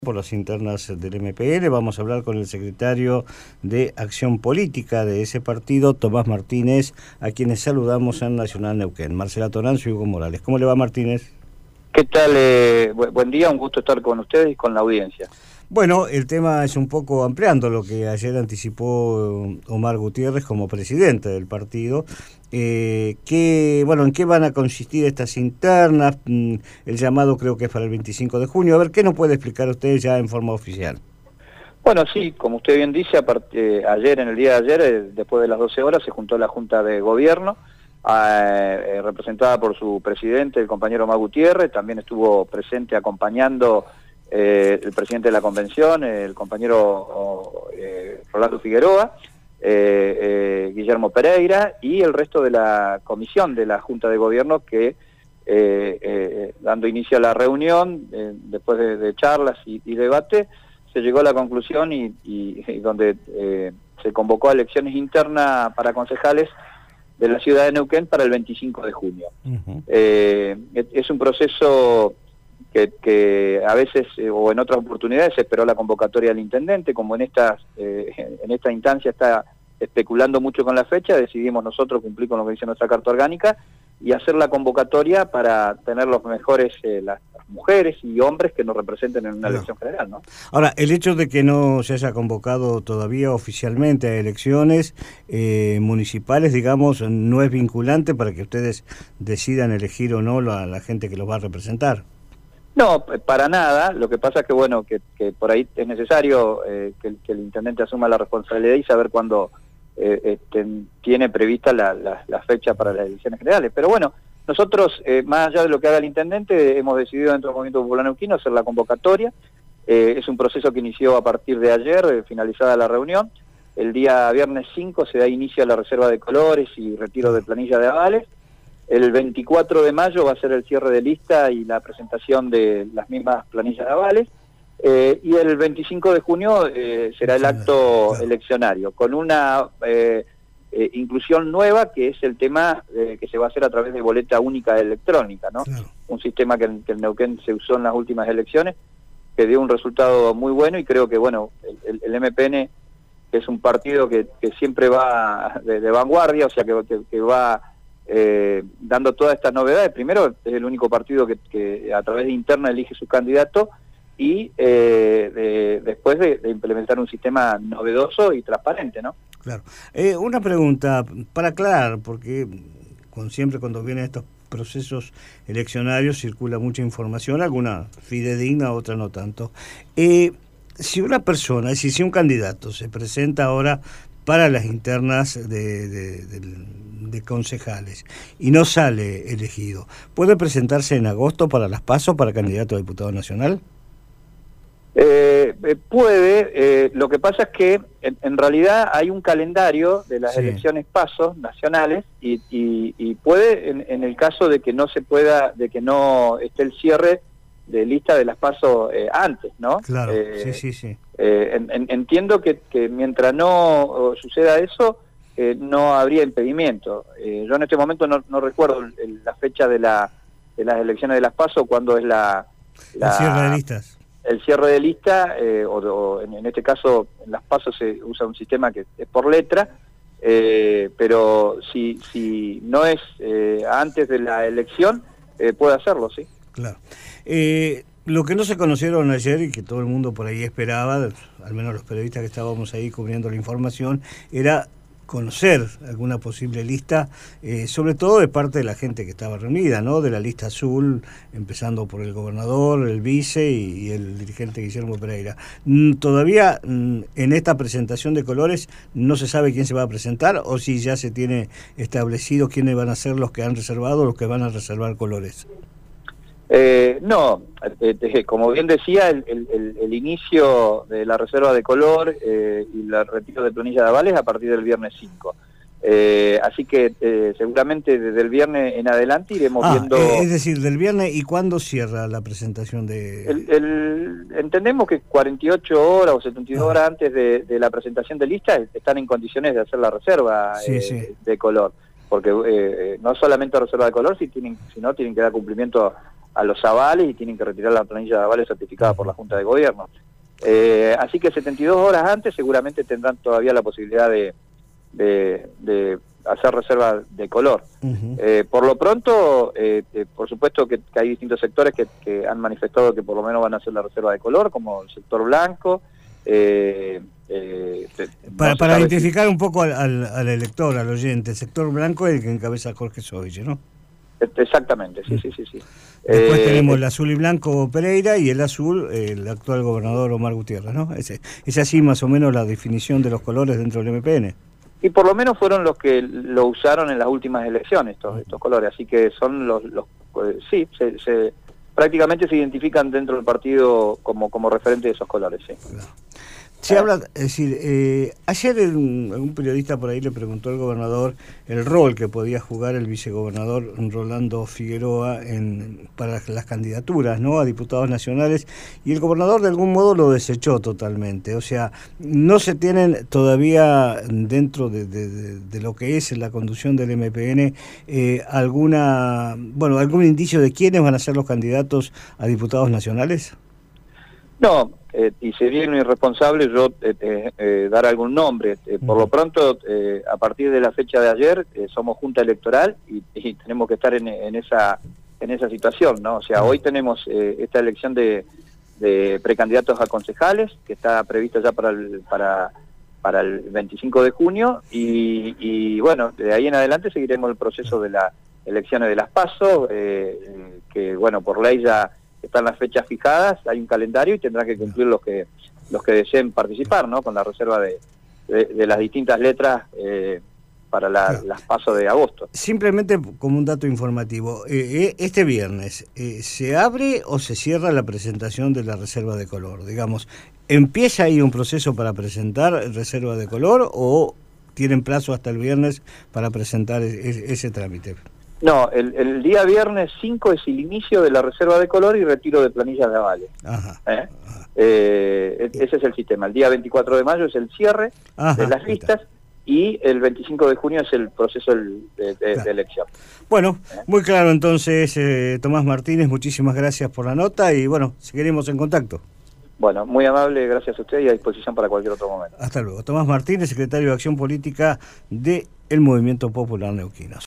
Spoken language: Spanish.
Por las internas del MPL. Vamos a hablar con el secretario de Acción Política de ese partido, Tomás Martínez, a quienes saludamos en Nacional Neuquén. Marcela Toranzo y Hugo Morales. ¿Cómo le va, Martínez? ¿Qué tal? Buen día, un gusto estar con ustedes y con la audiencia. Bueno, el tema es un poco ampliando lo que ayer anticipó Omar Gutiérrez como presidente del partido. ¿En qué van a consistir estas internas? El llamado creo que es para el 25 de junio. A ver, ¿qué nos puede explicar usted ya en forma oficial? Bueno, sí, como usted bien dice, ayer, en el día de ayer, después de las 12 horas, se juntó la Junta de Gobierno, representada por su presidente, el compañero Omar Gutiérrez. También estuvo presente acompañando el presidente de la convención, el compañero Rolando Figueroa, Guillermo Pereira y el resto de la comisión de la Junta de Gobierno que, dando inicio a la reunión, después de charlas y debate, se llegó a la conclusión y donde se convocó a elecciones internas para concejales de la ciudad de Neuquén para el 25 de junio. Uh-huh. Es un proceso que a veces o en otras oportunidades se esperó la convocatoria del intendente. Como en esta instancia está especulando mucho con la fecha, decidimos nosotros cumplir con lo que dice nuestra carta orgánica y hacer la convocatoria para tener los mejores, las mujeres y hombres que nos representen en una elección general, ¿no? Ahora, el hecho de que no se haya convocado todavía oficialmente a elecciones municipales, digamos, no es vinculante para que ustedes decidan elegir o no a la gente que los va a representar. No, para nada. Lo que pasa es que, bueno, que por ahí es necesario que el intendente asuma la responsabilidad y saber cuándo tiene prevista la fecha para las elecciones generales. Pero bueno, nosotros, más allá de lo que haga el intendente, hemos decidido dentro del Movimiento Popular Neuquino hacer la convocatoria. Es un proceso que inició a partir de ayer, finalizada la reunión. El día viernes 5 se da inicio a la reserva de colores y retiro de planilla de avales. El 24 de mayo va a ser el cierre de lista y la presentación de las mismas planillas de avales. Y el 25 de junio será el acto eleccionario, con una inclusión nueva, que es el tema que se va a hacer a través de boleta única electrónica, ¿no? Claro. Un sistema que en Neuquén se usó en las últimas elecciones, que dio un resultado muy bueno, y creo que, bueno, el MPN, que es un partido que siempre va de vanguardia, o sea, que va dando todas estas novedades. Primero, es el único partido que a través de interna elige su candidato, y después de implementar un sistema novedoso y transparente, ¿no? Claro. Una pregunta para aclarar, porque siempre cuando vienen estos procesos eleccionarios circula mucha información, alguna fidedigna, otra no tanto. Si una persona, es decir, si un candidato se presenta ahora para las internas de concejales y no sale elegido, ¿puede presentarse en agosto para las PASO para candidato a diputado nacional? Puede. Lo que pasa es que en realidad hay un calendario de las elecciones PASO nacionales y puede, en el caso de que no se pueda, de que no esté el cierre de lista de las PASO antes, ¿no? Claro, sí. Entiendo que mientras no suceda eso, no habría impedimento. Yo en este momento no recuerdo la fecha de las elecciones de las PASO, cuándo es el cierre de listas. El cierre de lista, o en este caso en las PASO se usa un sistema que es por letra, pero si no es antes de la elección, puede hacerlo, sí. Claro. Lo que no se conocieron ayer y que todo el mundo por ahí esperaba, al menos los periodistas que estábamos ahí cubriendo la información, era conocer alguna posible lista, sobre todo de parte de la gente que estaba reunida, ¿no? De la lista azul, empezando por el gobernador, el vice y el dirigente Guillermo Pereira. Todavía en esta presentación de colores no se sabe quién se va a presentar, o si ya se tiene establecido quiénes van a ser los que han reservado, los que van a reservar colores. No, como bien decía, el inicio de la reserva de color y el retiro de planilla de avales a partir del viernes 5. Así que seguramente desde el viernes en adelante iremos viendo... Es decir, del viernes, ¿y cuándo cierra la presentación de...? Entendemos que 48 horas o 72 horas antes de la presentación de lista están en condiciones de hacer la reserva de color. Porque no solamente reserva de color, sino tienen que dar cumplimiento a los avales y tienen que retirar la planilla de avales certificada por la Junta de Gobierno. Así que 72 horas antes seguramente tendrán todavía la posibilidad de hacer reserva de color. Por lo pronto, por supuesto que hay distintos sectores que han manifestado que por lo menos van a hacer la reserva de color, como el sector blanco. Para identificar un poco al elector, al oyente, el sector blanco es el que encabeza Jorge Sovich, ¿no? Exactamente, sí. Después tenemos el azul y blanco Pereira y el azul el actual gobernador Omar Gutiérrez, ¿no? Es así más o menos la definición de los colores dentro del MPN. Y por lo menos fueron los que lo usaron en las últimas elecciones, estos colores, así que son sí, prácticamente se identifican dentro del partido como referente de esos colores, sí. Claro. Se habla, es decir, ayer algún periodista por ahí le preguntó al gobernador el rol que podía jugar el vicegobernador Rolando Figueroa para las candidaturas, ¿no?, a diputados nacionales, y el gobernador de algún modo lo desechó totalmente. O sea, no se tienen todavía dentro de lo que es la conducción del MPN algún indicio de quiénes van a ser los candidatos a diputados nacionales. No, y sería irresponsable yo dar algún nombre. Por lo pronto, a partir de la fecha de ayer, somos Junta Electoral y tenemos que estar en esa situación, ¿no? O sea, hoy tenemos esta elección de precandidatos a concejales, que está prevista ya para el 25 de junio, y bueno, de ahí en adelante seguiremos el proceso de las elecciones de las PASO, que bueno, por ley ya están las fechas fijadas, hay un calendario y tendrán que cumplir los que deseen participar, ¿no?, con la reserva de las distintas letras para las PASO de agosto. Simplemente como un dato informativo, este viernes, ¿se abre o se cierra la presentación de la reserva de color? Digamos, ¿empieza ahí un proceso para presentar reserva de color o tienen plazo hasta el viernes para presentar ese trámite? No, el día viernes 5 es el inicio de la reserva de color y retiro de planillas de avales. Ese es el sistema. El día 24 de mayo es el cierre de las listas y el 25 de junio es el proceso de elección. Bueno, muy claro entonces, Tomás Martínez, muchísimas gracias por la nota y bueno, seguiremos en contacto. Bueno, muy amable, gracias a usted y a disposición para cualquier otro momento. Hasta luego. Tomás Martínez, secretario de Acción Política del Movimiento Popular Neuquino.